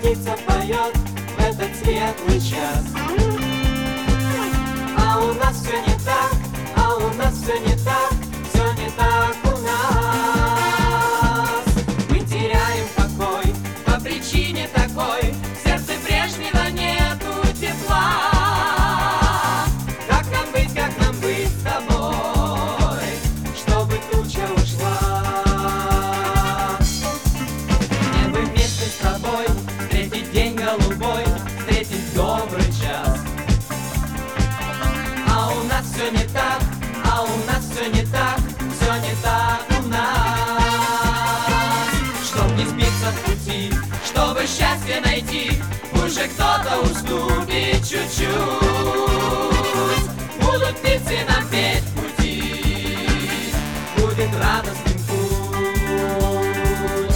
птица поет в этот светлый час. А у нас все не так, а у нас все не так, все не так у нас. Мы теряем покой по причине такой, в сердце прежнего нету тепла. Как нам быть с тобой, чтобы туча ушла? Мне бы вместе с тобой встретить день голубой, встретить добрый час. А у нас все не так, а у нас все не так, все не так у нас. Чтоб не сбиться в пути, чтобы счастье найти, уже кто-то уступит чуть-чуть. Будут птицы нам петь в пути, будет радостным путь.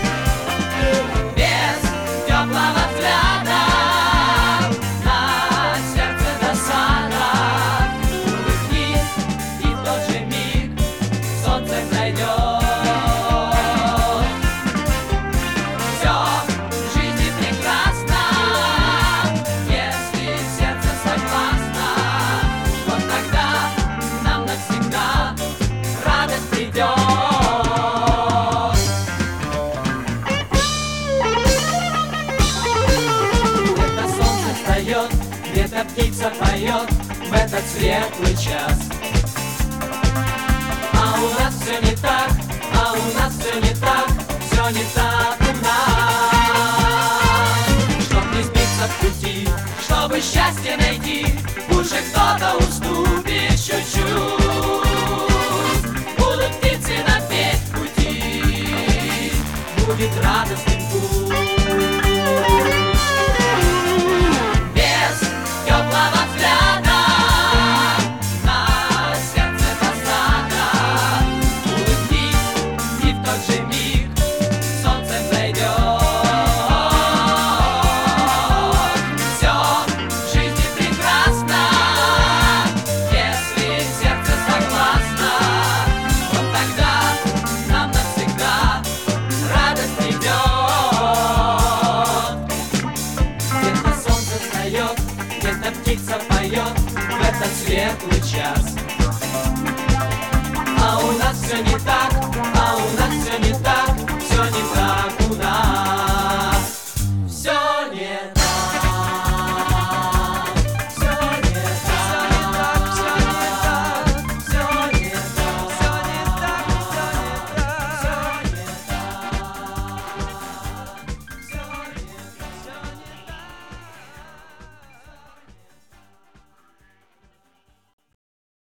Без теплого взгляда на сердце досада. Улыбнись, и в тот же миг солнце взойдет. Все в жизни прекрасно, если сердце согласно. Вот тогда нам навсегда радость придет. Где-то солнце встает, где-то птица поет в этот светлый час. А у нас все не так, а у нас все не так, все не так у нас. Чтоб не сбиться в пути, чтобы счастье найти, уже кто-то устал.